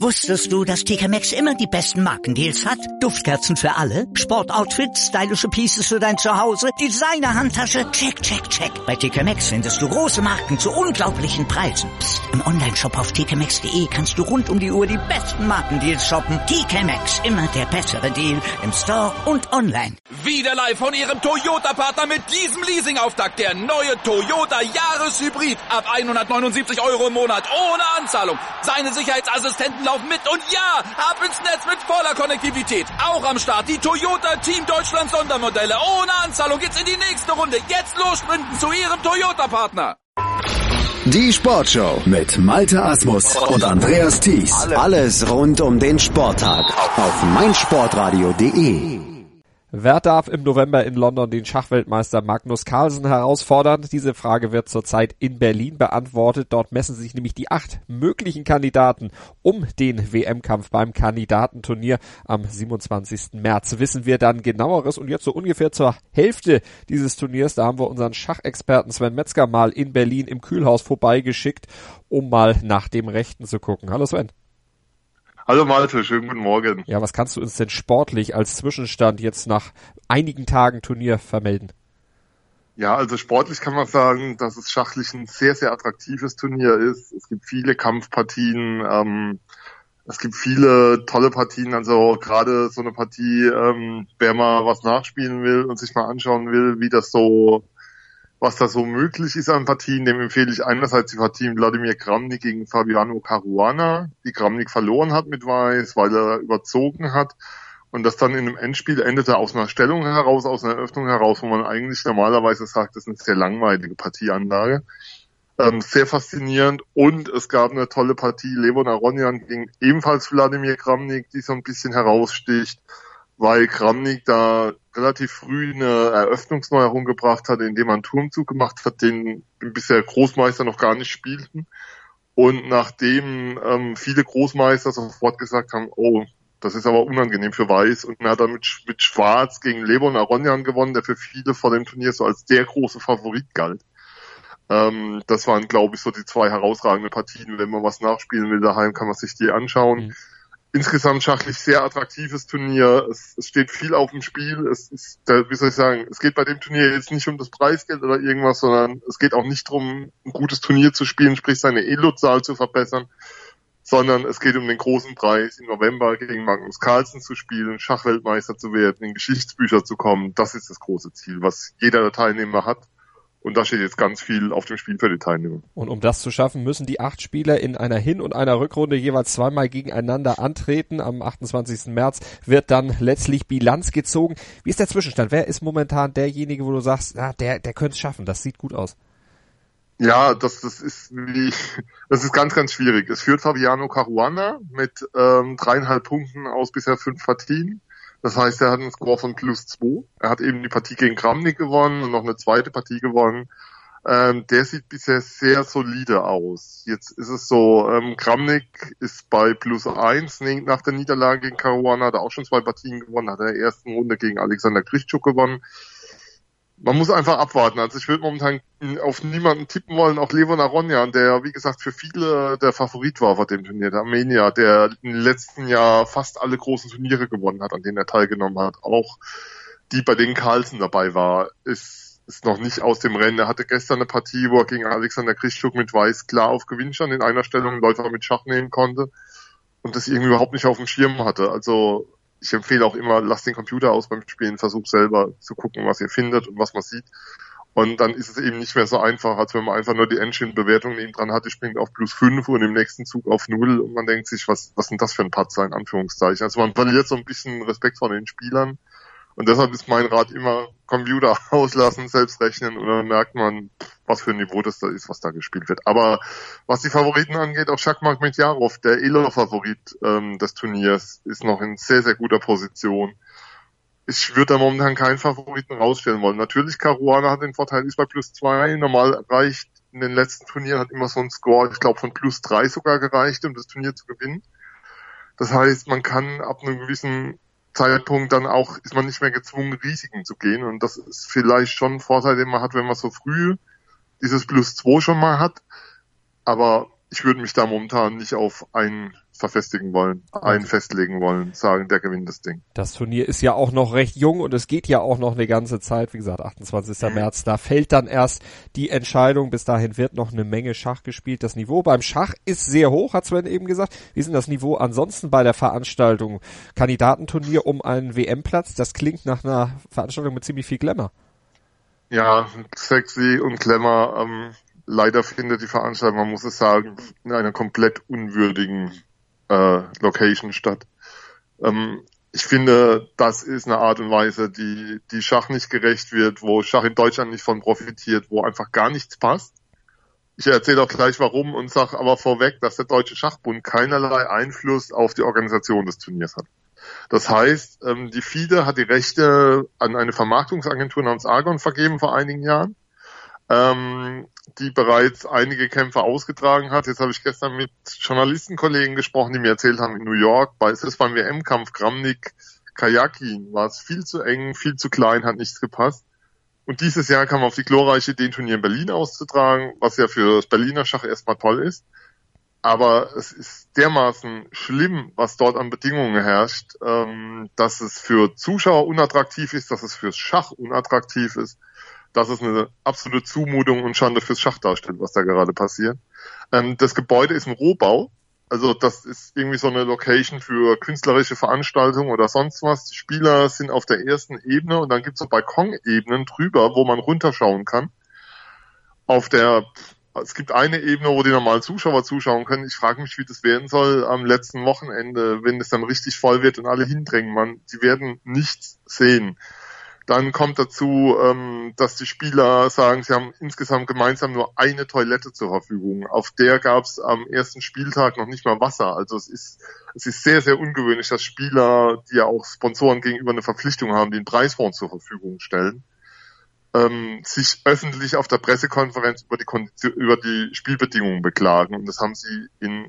Wusstest du, dass TK Maxx immer die besten Markendeals hat? Duftkerzen für alle, Sportoutfits, stylische Pieces für dein Zuhause, Designer-Handtasche, check, check, check. Bei TK Maxx findest du große Marken zu unglaublichen Preisen. Psst. Im Onlineshop auf tkmaxx.de kannst du rund um die Uhr die besten Markendeals shoppen. TK Maxx, immer der bessere Deal im Store und online. Wieder live von Ihrem Toyota-Partner mit diesem Leasing-Auftakt. Der neue Toyota Jahreshybrid. Ab 179 € im Monat. Ohne Anzahlung. Seine Sicherheitsassistenten laufen mit. Und ja, ab ins Netz mit voller Konnektivität. Auch am Start die Toyota Team Deutschland Sondermodelle. Ohne Anzahlung geht's in die nächste Runde. Jetzt los sprinten zu Ihrem Toyota-Partner. Die Sportshow mit Malte Asmus und Andreas Thies. Alles rund um den Sporttag auf meinsportradio.de. Wer darf im November in London den Schachweltmeister Magnus Carlsen herausfordern? Diese Frage wird zurzeit in Berlin beantwortet. Dort messen sich nämlich die 8 möglichen Kandidaten um den WM-Kampf beim Kandidatenturnier. Am 27. März wissen wir dann Genaueres. Und jetzt so ungefähr zur Hälfte dieses Turniers, da haben wir unseren Schachexperten Sven Metzger mal in Berlin im Kühlhaus vorbeigeschickt, um mal nach dem Rechten zu gucken. Hallo Sven. Hallo Malte, schönen guten Morgen. Ja, was kannst du uns denn sportlich als Zwischenstand jetzt nach einigen Tagen Turnier vermelden? Ja, also sportlich kann man sagen, dass es schachlich ein sehr, sehr attraktives Turnier ist. Es gibt viele Kampfpartien, es gibt viele tolle Partien, also gerade so eine Partie, wer mal was nachspielen will und sich mal anschauen will, was da so möglich ist an Partien, dem empfehle ich einerseits die Partie Wladimir Kramnik gegen Fabiano Caruana, die Kramnik verloren hat mit Weiß, weil er überzogen hat und das dann in einem Endspiel endete aus einer Stellung heraus, aus einer Eröffnung heraus, wo man eigentlich normalerweise sagt, das ist eine sehr langweilige Partieanlage. Sehr faszinierend und es gab eine tolle Partie Levon Aronian gegen ebenfalls Wladimir Kramnik, die so ein bisschen heraussticht, weil Kramnik da relativ früh eine Eröffnungsneuerung gebracht hat, indem man einen Turmzug gemacht hat, den bisher Großmeister noch gar nicht spielten. Und nachdem viele Großmeister sofort gesagt haben, oh, das ist aber unangenehm für Weiß, und er hat dann mit Schwarz gegen Levon Aronian gewonnen, der für viele vor dem Turnier so als der große Favorit galt. Das waren, glaube ich, so die 2 herausragenden Partien. Wenn man was nachspielen will daheim, kann man sich die anschauen. Mhm. Insgesamt schachlich sehr attraktives Turnier. Es steht viel auf dem Spiel. Es ist, wie soll ich sagen, es geht bei dem Turnier jetzt nicht um das Preisgeld oder irgendwas, sondern es geht auch nicht darum, ein gutes Turnier zu spielen, sprich seine Elo-Zahl zu verbessern, sondern es geht um den großen Preis, im November gegen Magnus Carlsen zu spielen, Schachweltmeister zu werden, in Geschichtsbücher zu kommen. Das ist das große Ziel, was jeder der Teilnehmer hat. Und da steht jetzt ganz viel auf dem Spiel für die Teilnehmer. Und um das zu schaffen, müssen die 8 Spieler in einer Hin- und einer Rückrunde jeweils zweimal gegeneinander antreten. Am 28. März wird dann letztlich Bilanz gezogen. Wie ist der Zwischenstand? Wer ist momentan derjenige, wo du sagst, der könnte es schaffen, das sieht gut aus? Ja, das ist ganz, ganz schwierig. Es führt Fabiano Caruana mit 3,5 Punkten aus bisher 5 Partien. Das heißt, er hat einen Score von +2. Er hat eben die Partie gegen Kramnik gewonnen und noch eine zweite Partie gewonnen. Der sieht bisher sehr solide aus. Jetzt ist es so, Kramnik ist bei +1 nach der Niederlage gegen Caruana, hat er auch schon 2 Partien gewonnen, hat er in der ersten Runde gegen Alexander Grischuk gewonnen. Man muss einfach abwarten. Also ich würde momentan auf niemanden tippen wollen, auch Levon Aronian, der, wie gesagt, für viele der Favorit war vor dem Turnier, der Armenier, der im letzten Jahr fast alle großen Turniere gewonnen hat, an denen er teilgenommen hat. Auch die, bei denen Carlsen dabei war, ist noch nicht aus dem Rennen. Er hatte gestern eine Partie, wo er gegen Alexander Grischuk mit Weiß klar auf Gewinn stand, in einer Stellung einen Läufer mit Schach nehmen konnte und das irgendwie überhaupt nicht auf dem Schirm hatte. Also ich empfehle auch immer, lasst den Computer aus beim Spielen, versucht selber zu gucken, was ihr findet und was man sieht. Und dann ist es eben nicht mehr so einfach, als wenn man einfach nur die Engine-Bewertung neben dran hat, die springt auf +5 und im nächsten Zug auf 0 und man denkt sich, was sind das für ein Patzer, in Anführungszeichen. Also man verliert so ein bisschen Respekt vor den Spielern. Und deshalb ist mein Rat immer, Computer auslassen, selbst rechnen, und dann merkt man, was für ein Niveau das da ist, was da gespielt wird. Aber was die Favoriten angeht, auch Shakhmakhmedjarov, der Elo-Favorit des Turniers, ist noch in sehr, sehr guter Position. Ich würde da momentan keinen Favoriten rausstellen wollen. Natürlich, Caruana hat den Vorteil, ist bei +2. Normal reicht in den letzten Turnieren, hat immer so ein Score, ich glaube von +3 sogar gereicht, um das Turnier zu gewinnen. Das heißt, man kann ab einem gewissen Zeitpunkt dann auch, ist man nicht mehr gezwungen, Risiken zu gehen. Und das ist vielleicht schon ein Vorteil, den man hat, wenn man so früh dieses +2 schon mal hat. Aber ich würde mich da momentan nicht auf einen verfestigen wollen, einen festlegen wollen, sagen, der gewinnt das Ding. Das Turnier ist ja auch noch recht jung und es geht ja auch noch eine ganze Zeit. Wie gesagt, 28. März, da fällt dann erst die Entscheidung. Bis dahin wird noch eine Menge Schach gespielt. Das Niveau beim Schach ist sehr hoch, hat Sven eben gesagt. Wie ist denn das Niveau ansonsten bei der Veranstaltung? Kandidatenturnier um einen WM-Platz, das klingt nach einer Veranstaltung mit ziemlich viel Glamour. Ja, sexy und Glamour. Leider findet die Veranstaltung, man muss es sagen, in einer komplett unwürdigen Location statt. Ich finde, das ist eine Art und Weise, die Schach nicht gerecht wird, wo Schach in Deutschland nicht von profitiert, wo einfach gar nichts passt. Ich erzähle auch gleich warum und sage aber vorweg, dass der Deutsche Schachbund keinerlei Einfluss auf die Organisation des Turniers hat. Das heißt, die FIDE hat die Rechte an eine Vermarktungsagentur namens Argon vergeben vor einigen Jahren, die bereits einige Kämpfe ausgetragen hat. Jetzt habe ich gestern mit Journalistenkollegen gesprochen, die mir erzählt haben, in New York, beim WM-Kampf Kramnik-Kajakin war es viel zu eng, viel zu klein, hat nichts gepasst. Und dieses Jahr kam auf die glorreiche Idee, ein Turnier in Berlin auszutragen, was ja für das Berliner Schach erstmal toll ist. Aber es ist dermaßen schlimm, was dort an Bedingungen herrscht, dass es für Zuschauer unattraktiv ist, dass es fürs Schach unattraktiv ist, dass es eine absolute Zumutung und Schande fürs Schach darstellt, was da gerade passiert. Das Gebäude ist im Rohbau, also das ist irgendwie so eine Location für künstlerische Veranstaltungen oder sonst was. Die Spieler sind auf der ersten Ebene und dann gibt es so Balkonebenen drüber, wo man runterschauen kann. Es gibt eine Ebene, wo die normalen Zuschauer zuschauen können. Ich frage mich, wie das werden soll am letzten Wochenende, wenn es dann richtig voll wird und alle hindrängen. Die werden nichts sehen. Dann kommt dazu, dass die Spieler sagen, sie haben insgesamt gemeinsam nur eine Toilette zur Verfügung. Auf der gab es am ersten Spieltag noch nicht mal Wasser. Also es ist sehr, sehr ungewöhnlich, dass Spieler, die ja auch Sponsoren gegenüber eine Verpflichtung haben, die einen Preisfonds zur Verfügung stellen, sich öffentlich auf der Pressekonferenz über die Spielbedingungen beklagen. Und das haben sie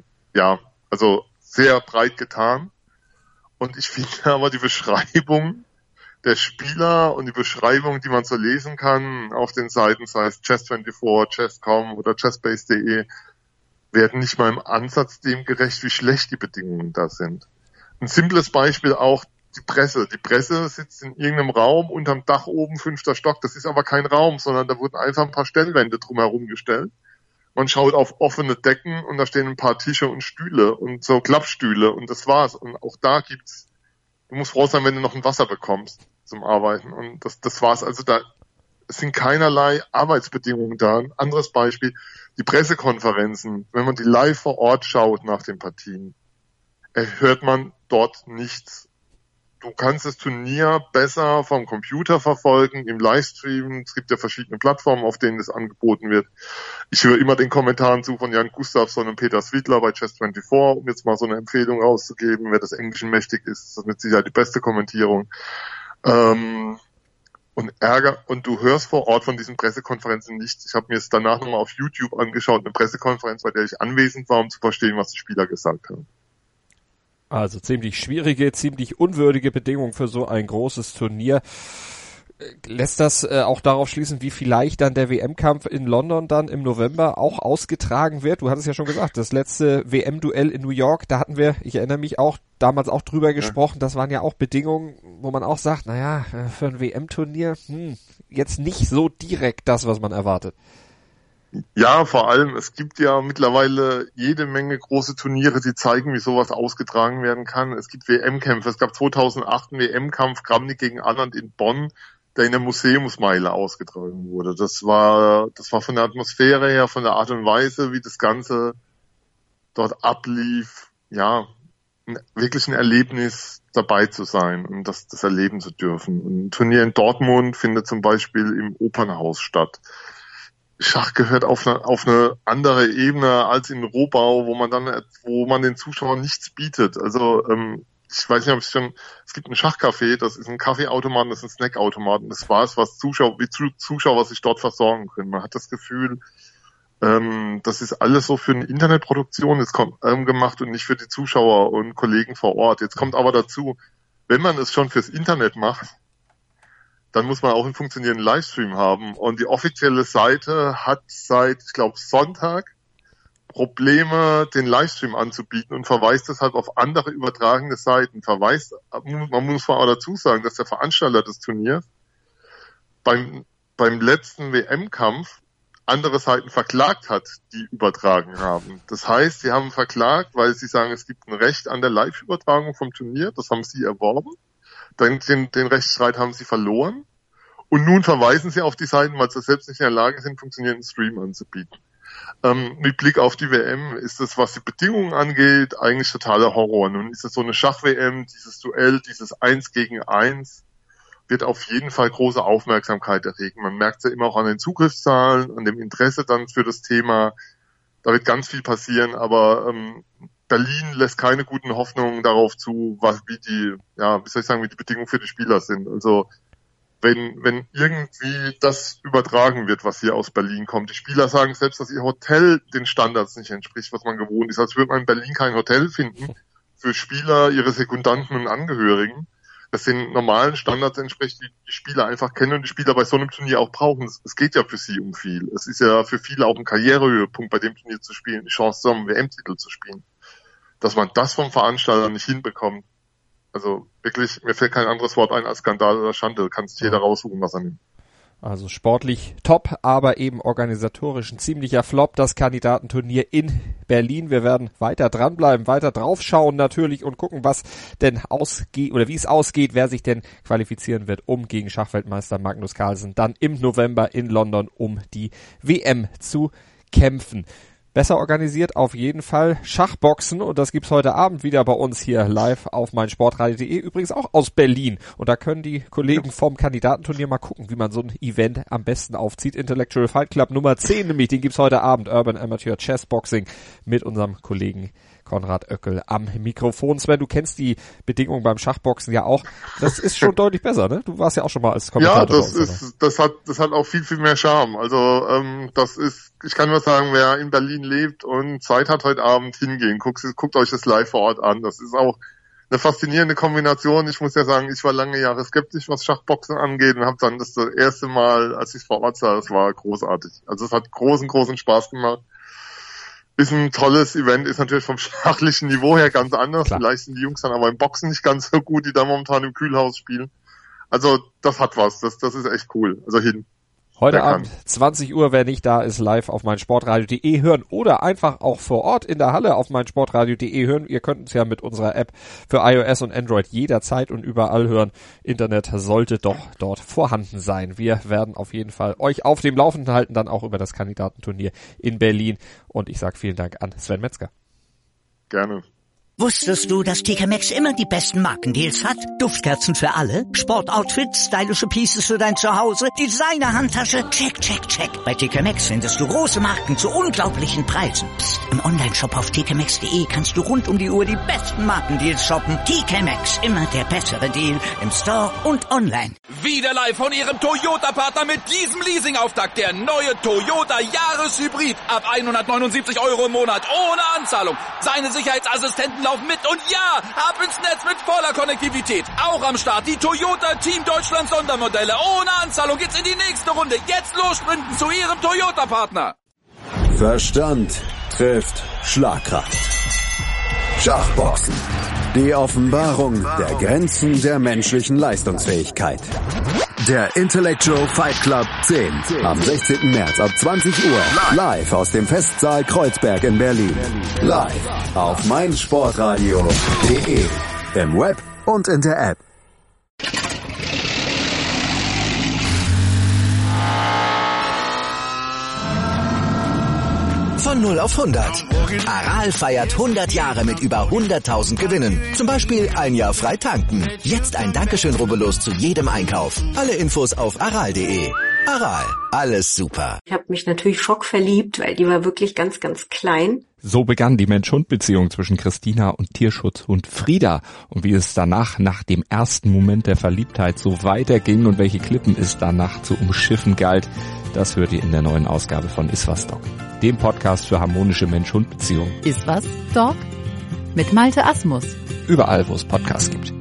sehr breit getan. Und ich finde aber die Beschreibung der Spieler und die Beschreibung, die man so lesen kann auf den Seiten, sei es Chess24, Chess.com oder Chessbase.de, werden nicht mal im Ansatz dem gerecht, wie schlecht die Bedingungen da sind. Ein simples Beispiel auch die Presse. Die Presse sitzt in irgendeinem Raum unterm Dach oben, 5. Stock. Das ist aber kein Raum, sondern da wurden einfach ein paar Stellwände drumherum gestellt. Man schaut auf offene Decken und da stehen ein paar Tische und Stühle und so Klappstühle und das war's. Und auch da du musst froh sein, wenn du noch ein Wasser bekommst zum Arbeiten. Und das war's. Also es sind keinerlei Arbeitsbedingungen da. Ein anderes Beispiel, die Pressekonferenzen. Wenn man die live vor Ort schaut nach den Partien, hört man dort nichts. Du kannst das Turnier besser vom Computer verfolgen, im Livestream. Es gibt ja verschiedene Plattformen, auf denen das angeboten wird. Ich höre immer den Kommentaren zu von Jan Gustafsson und Peter Svidler bei Chess24, um jetzt mal so eine Empfehlung rauszugeben. Wer des Englischen mächtig ist, das ist mit Sicherheit die beste Kommentierung. Und Ärger, und du hörst vor Ort von diesen Pressekonferenzen nichts. Ich habe mir es danach nochmal auf YouTube angeschaut, eine Pressekonferenz, bei der ich anwesend war, um zu verstehen, was die Spieler gesagt haben. Also ziemlich schwierige, ziemlich unwürdige Bedingungen für so ein großes Turnier. Lässt das auch darauf schließen, wie vielleicht dann der WM-Kampf in London dann im November auch ausgetragen wird? Du hattest ja schon gesagt, das letzte WM-Duell in New York, da hatten wir, ich erinnere mich auch, damals auch drüber gesprochen, das waren ja auch Bedingungen, wo man auch sagt, naja, für ein WM-Turnier, jetzt nicht so direkt das, was man erwartet. Ja, vor allem, es gibt ja mittlerweile jede Menge große Turniere, die zeigen, wie sowas ausgetragen werden kann. Es gibt WM-Kämpfe. Es gab 2008 einen WM-Kampf Kramnik gegen Anand in Bonn, der in der Museumsmeile ausgetragen wurde. Das war von der Atmosphäre her, von der Art und Weise, wie das Ganze dort ablief, ja, wirklich ein Erlebnis dabei zu sein und das erleben zu dürfen. Und ein Turnier in Dortmund findet zum Beispiel im Opernhaus statt. Schach gehört auf eine andere Ebene als in Rohbau, wo man den Zuschauern nichts bietet. Also ich weiß nicht, es gibt ein Schachcafé, das ist ein Kaffeeautomaten, das ist ein Snackautomaten. Das war es, was Zuschauer sich dort versorgen können. Man hat das Gefühl, das ist alles so für eine Internetproduktion gemacht und nicht für die Zuschauer und Kollegen vor Ort. Jetzt kommt aber dazu, wenn man es schon fürs Internet macht, dann muss man auch einen funktionierenden Livestream haben. Und die offizielle Seite hat seit, ich glaube, Sonntag Probleme, den Livestream anzubieten und verweist deshalb auf andere übertragende Seiten. Man muss auch dazu sagen, dass der Veranstalter des Turniers beim letzten WM-Kampf andere Seiten verklagt hat, die übertragen haben. Das heißt, sie haben verklagt, weil sie sagen, es gibt ein Recht an der Live-Übertragung vom Turnier, das haben sie erworben. Dann den Rechtsstreit haben sie verloren. Und nun verweisen sie auf die Seiten, weil sie selbst nicht in der Lage sind, funktionierenden Stream anzubieten. Mit Blick auf die WM ist es, was die Bedingungen angeht, eigentlich totaler Horror. Nun ist es so eine Schach-WM, dieses Duell, dieses 1 gegen 1, wird auf jeden Fall große Aufmerksamkeit erregen. Man merkt es ja immer auch an den Zugriffszahlen, an dem Interesse dann für das Thema. Da wird ganz viel passieren, aber Berlin lässt keine guten Hoffnungen darauf zu, wie die Bedingungen für die Spieler sind. Also wenn irgendwie das übertragen wird, was hier aus Berlin kommt. Die Spieler sagen selbst, dass ihr Hotel den Standards nicht entspricht, was man gewohnt ist. Als würde man in Berlin kein Hotel finden für Spieler, ihre Sekundanten und Angehörigen. Das den normalen Standards entspricht, die die Spieler einfach kennen und die Spieler bei so einem Turnier auch brauchen. Es geht ja für sie um viel. Es ist ja für viele auch ein Karrierehöhepunkt, bei dem Turnier zu spielen, die Chance zu haben, WM-Titel zu spielen. Dass man das vom Veranstalter nicht hinbekommt, also wirklich, mir fällt kein anderes Wort ein als Skandal oder Schande. Du kannst jeder raussuchen, was er nimmt. Also sportlich top, aber eben organisatorisch ein ziemlicher Flop, das Kandidatenturnier in Berlin. Wir werden weiter dranbleiben, weiter draufschauen natürlich und gucken, was denn ausgeht oder wie es ausgeht, wer sich denn qualifizieren wird, um gegen Schachweltmeister Magnus Carlsen dann im November in London um die WM zu kämpfen. Besser organisiert auf jeden Fall Schachboxen und das gibt's heute Abend wieder bei uns hier live auf meinsportradio.de, übrigens auch aus Berlin. Und da können die Kollegen vom Kandidatenturnier mal gucken, wie man so ein Event am besten aufzieht. Intellectual Fight Club Nummer 10 nämlich, den gibt's heute Abend, Urban Amateur Chess Boxing mit unserem Kollegen Konrad Oeckel am Mikrofon. Sven, du kennst die Bedingungen beim Schachboxen ja auch. Das ist schon deutlich besser, ne? Du warst ja auch schon mal als Kommentator. Ja, das hat auch viel, viel mehr Charme. Also, ich kann nur sagen, wer in Berlin lebt und Zeit hat heute Abend hingehen, guckt euch das live vor Ort an. Das ist auch eine faszinierende Kombination. Ich muss ja sagen, ich war lange Jahre skeptisch, was Schachboxen angeht und habe dann das erste Mal, als ich vor Ort sah, das war großartig. Also es hat großen Spaß gemacht. Ist ein tolles Event, ist natürlich vom schachlichen Niveau her ganz anders. Klar. Vielleicht sind die Jungs dann aber im Boxen nicht ganz so gut, die da momentan im Kühlhaus spielen. Also das hat was, das ist echt cool. Also hin. Heute Abend, 20 Uhr, wer nicht da ist, live auf meinsportradio.de hören oder einfach auch vor Ort in der Halle auf meinsportradio.de hören. Ihr könnt uns ja mit unserer App für iOS und Android jederzeit und überall hören. Internet sollte doch dort vorhanden sein. Wir werden auf jeden Fall euch auf dem Laufenden halten, dann auch über das Kandidatenturnier in Berlin. Und ich sage vielen Dank an Sven Metzger. Gerne. Wusstest du, dass TK Maxx immer die besten Markendeals hat? Duftkerzen für alle, Sportoutfits, stylische Pieces für dein Zuhause, Designer-Handtasche, check. Bei TK Maxx findest du große Marken zu unglaublichen Preisen. Psst. Im Onlineshop auf tkmaxx.de kannst du rund um die Uhr die besten Markendeals shoppen. TK Maxx, immer der bessere Deal im Store und online. Wieder live von ihrem Toyota-Partner mit diesem Leasing-Auftakt. Der neue Toyota Jahreshybrid. Ab 179 € im Monat, ohne Anzahlung. Seine Sicherheitsassistenten laufen mit und ja, ab ins Netz mit voller Konnektivität. Auch am Start die Toyota Team Deutschland Sondermodelle. Ohne Anzahlung geht's in die nächste Runde. Jetzt los sprinten zu ihrem Toyota-Partner. Verstand trifft Schlagkraft. Schachboxen. Die Offenbarung der Grenzen der menschlichen Leistungsfähigkeit. Der Intellectual Fight Club 10. Am 16. März ab 20 Uhr. Live aus dem Festsaal Kreuzberg in Berlin. Live auf meinsportradio.de. Im Web und in der App. Von 0 auf 100. Aral feiert 100 Jahre mit über 100.000 Gewinnen. Zum Beispiel ein Jahr frei tanken. Jetzt ein Dankeschön, rubbellos zu jedem Einkauf. Alle Infos auf aral.de. Aral, alles super. Ich habe mich natürlich schockverliebt, weil die war wirklich ganz, ganz klein. So begann die Mensch-Hund-Beziehung zwischen Christina und Tierschutzhund Frieda. Und wie es danach, nach dem ersten Moment der Verliebtheit, so weiterging und welche Klippen es danach zu umschiffen galt, das hört ihr in der neuen Ausgabe von Iswas Dog, dem Podcast für harmonische Mensch-Hund-Beziehungen. Iswas Dog? Mit Malte Asmus. Überall, wo es Podcasts gibt.